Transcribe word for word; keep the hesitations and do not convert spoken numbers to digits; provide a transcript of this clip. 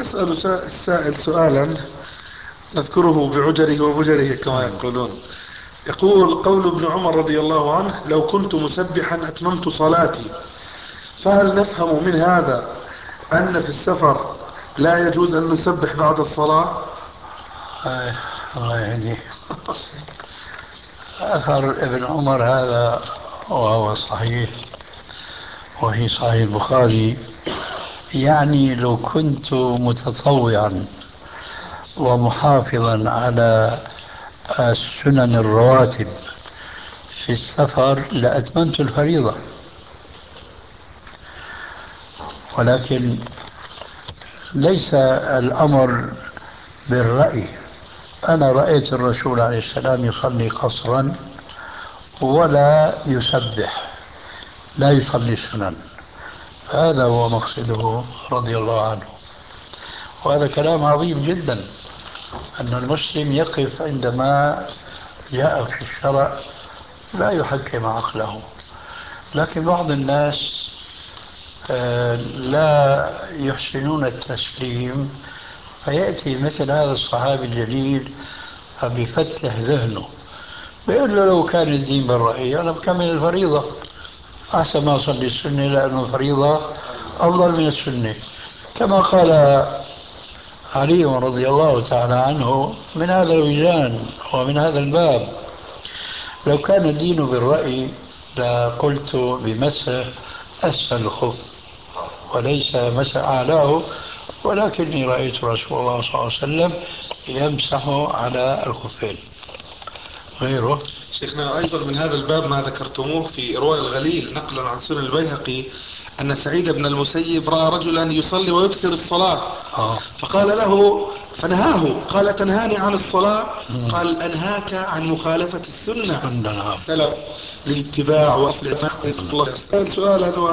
يسأل سا- السائل سؤالا نذكره بعجره وبجره كما يقولون. يقول: قول ابن عمر رضي الله عنه: لو كنت مسبحا أتممت صلاتي، فهل نفهم من هذا أن في السفر لا يجوز أن نسبح بعد الصلاة؟ آه، الله يهديه. أثر ابن عمر هذا وهو صحيح، وفي صحيح البخاري، يعني لو كنت متطوعا ومحافظا على السنن الرواتب في السفر لأتممت الفريضة. ولكن ليس الأمر بالرأي. أنا رأيت الرسول عليه السلام يصلي قصرا ولا يسبح، لا يصلي السنن. هذا هو مقصده رضي الله عنه. وهذا كلام عظيم جدا، أن المسلم يقف عندما جاء في الشرع لا يحكم عقله. لكن بعض الناس آه، لا يحسنون التسليم، فيأتي مثل هذا الصحابي الجليل فبيفتح ذهنه، بيقول له لو كان الدين بالرأي أنا بكمل الفريضة، أحسن ما أصلي السنة، لأن الفريضة أفضل من السنة. كما قال علي رضي الله تعالى عنه من هذا الوجدان ومن هذا الباب: لو كان الدين بالرأي لقلت بمسح أسفل الخف وليس مسح أعلاه، ولكني رأيت رسول الله صلى الله عليه وسلم يمسح على الخفين. غيره. شيخنا، أيضا من هذا الباب ما ذكرتموه في إرواء الغليل نقلا عن سنن البيهقي أن سعيد بن المسيب رأى رجلا يصلي ويكثر الصلاة، آه. فقال له فنهاه، قال: تنهاني عن الصلاة؟ قال: أنهاك عن مخالفة السنة. سنة. اختلف الاتباع وأصل الله. سؤال سؤال